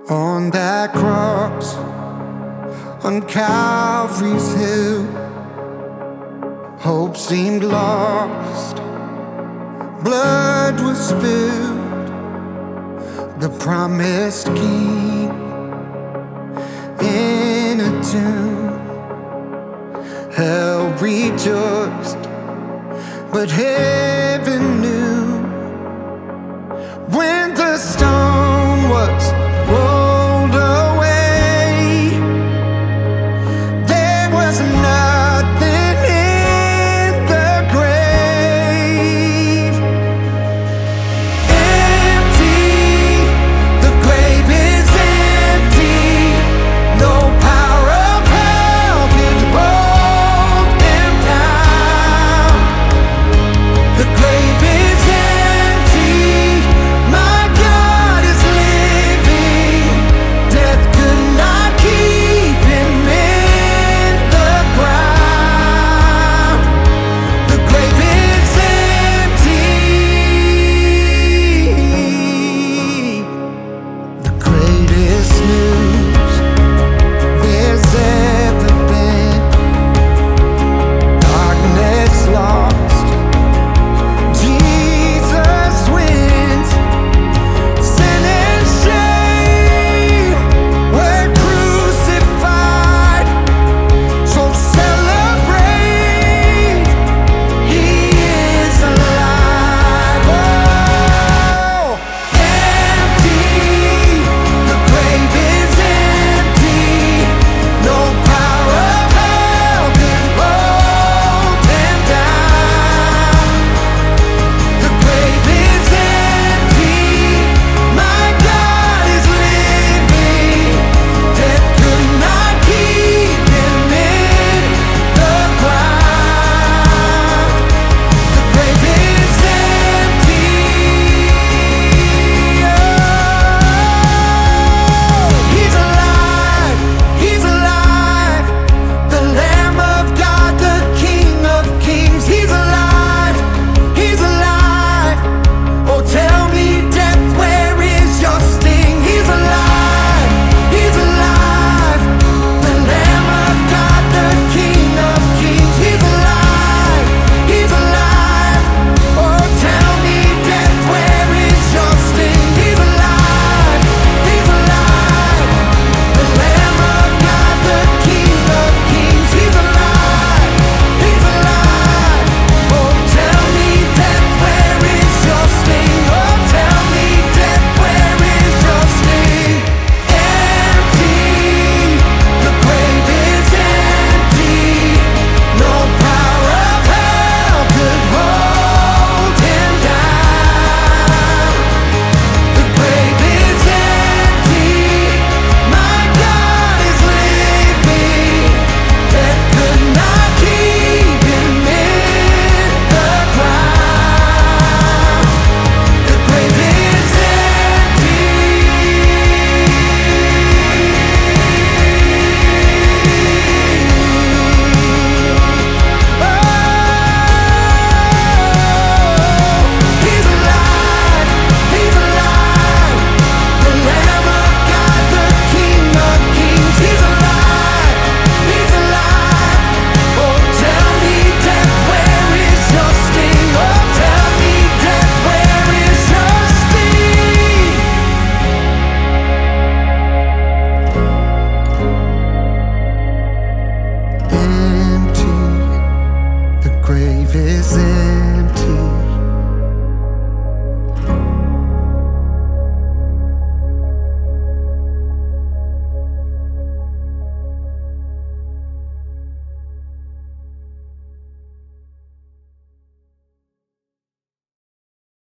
On that cross, on Calvary's hill, hope seemed lost, blood was spilled. The promised King in a tomb, hell rejoiced, but heaven knew when the stone was rolled away. There was nothing in the grave. Empty, the grave is empty. No power of hell could hold him down. The grave is empty. My God is living. Death could not keep him in the ground. The grave is empty. The greatest news there's ever been. Darkness lost, Jesus wins. Sin and shame were crucified. So celebrate, He is alive. Oh, empty, the grave is empty. No power of hell could hold him down. The grave is empty. My God is living. Death could not keep him in the ground. The grave is empty. He's alive. He's alive. The Lamb of God, the King of Kings. He's alive. He's alive. Oh, tell me, death, where is your sting? He's alive. He's alive. The Lamb of God, the King of Kings. He's alive. He's alive. Oh, tell me, death, where is your sting? He's alive. He's alive. The Lamb of God, the King of Kings. He's alive. He's alive. Oh, tell me, death, where is your sting? Oh, tell me, death, where is your sting? Empty, the grave is empty. No power of hell could hold him down. The grave is empty. My God is living. Death could not keep him in the ground. The grave is empty. Oh, He's alive. He's alive. The Lamb of God, the King of Kings. He's alive. He's alive. Oh, tell me, death, where is your sting? Oh, tell me, death, where is your sting? Empty, the grave is empty.